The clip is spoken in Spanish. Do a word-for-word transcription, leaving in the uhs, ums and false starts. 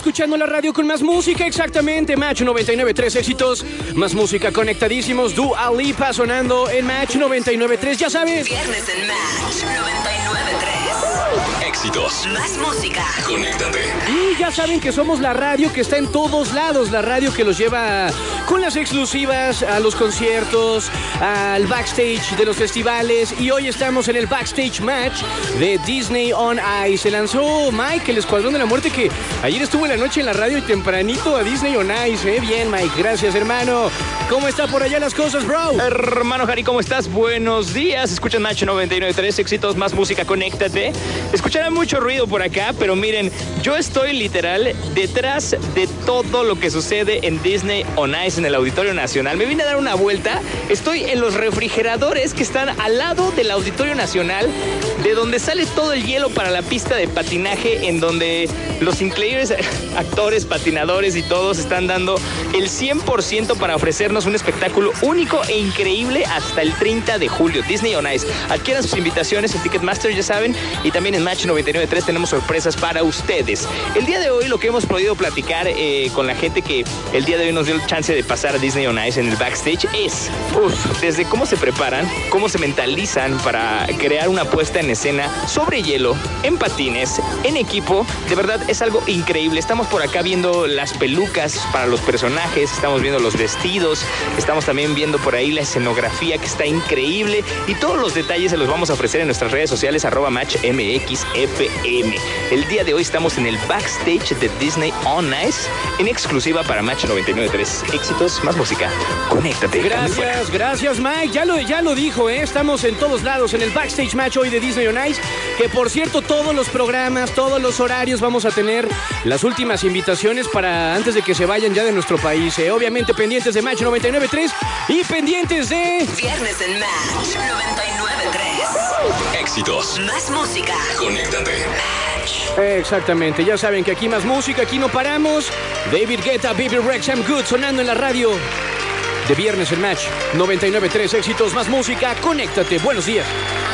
escuchando la radio con más música, exactamente. Match noventa y nueve punto tres, éxitos, más música, conectadísimos. Dua Lipa sonando en Match noventa y nueve punto tres, ya sabes. Viernes en Match noventa y nueve punto tres. Éxitos. Más música. Conéctate. Y ya saben que somos la radio que está en todos lados, la radio que los lleva con las exclusivas a los conciertos, al backstage de los festivales. Y hoy estamos en el Backstage Match de Disney on Ice. Se lanzó Mike, el Escuadrón de la Muerte, que ayer estuvo en la noche en la radio y tempranito a Disney on Ice. ¿eh? Bien, Mike, gracias, hermano. ¿Cómo está por allá las cosas, bro? Hermano Harry, ¿cómo estás? Buenos días. Escuchan Match noventa y nueve punto tres, éxitos, más música, conéctate. Escucharán mucho ruido por acá, pero miren, yo estoy literal detrás de todo lo que sucede en Disney on Ice en el Auditorio Nacional. Me vine a dar una vuelta. Estoy en los refrigeradores que están al lado del Auditorio Nacional, de donde sale todo el hielo para la pista de patinaje, en donde los increíbles actores, patinadores y todos están dando el cien por ciento para ofrecernos un espectáculo único e increíble hasta el treinta de julio. Disney on Ice. Adquieran sus invitaciones en Ticketmaster, ya saben, y también en Match noventa y nueve punto tres tenemos sorpresas para ustedes. El día de hoy lo que hemos podido platicar eh, con la gente que el día de hoy nos dio el chance de pasar a Disney on Ice en el backstage es, uf, desde cómo se preparan, cómo se mentalizan para crear una puesta en escena sobre hielo, en patines, en equipo. De verdad es algo increíble. Estamos por acá viendo las pelucas para los personajes, estamos viendo los vestidos, estamos también viendo por ahí la escenografía que está increíble, y todos los detalles se los vamos a ofrecer en nuestras redes sociales arroba match M X F M. El día de hoy estamos en el backstage de Disney on Ice en exclusiva para Match noventa y nueve punto tres. Éxitos, más música. Conéctate. Gracias, gracias, Mike. Ya lo, ya lo dijo, ¿eh? Estamos en todos lados en el Backstage Match hoy de Disney on Ice. Que por cierto, todos los programas, todos los horarios vamos a tener las últimas invitaciones para antes de que se vayan ya de nuestro país. ¿eh? Obviamente pendientes de Match noventa y nueve punto tres y pendientes de... Viernes en Match noventa y nueve punto tres. Éxitos. Más música. Conéctate. Match. Exactamente, ya saben que aquí más música, aquí no paramos. David Guetta, Baby Rex, I'm Good, sonando en la radio de Viernes en Match noventa y nueve punto tres, éxitos, más música, conéctate, buenos días.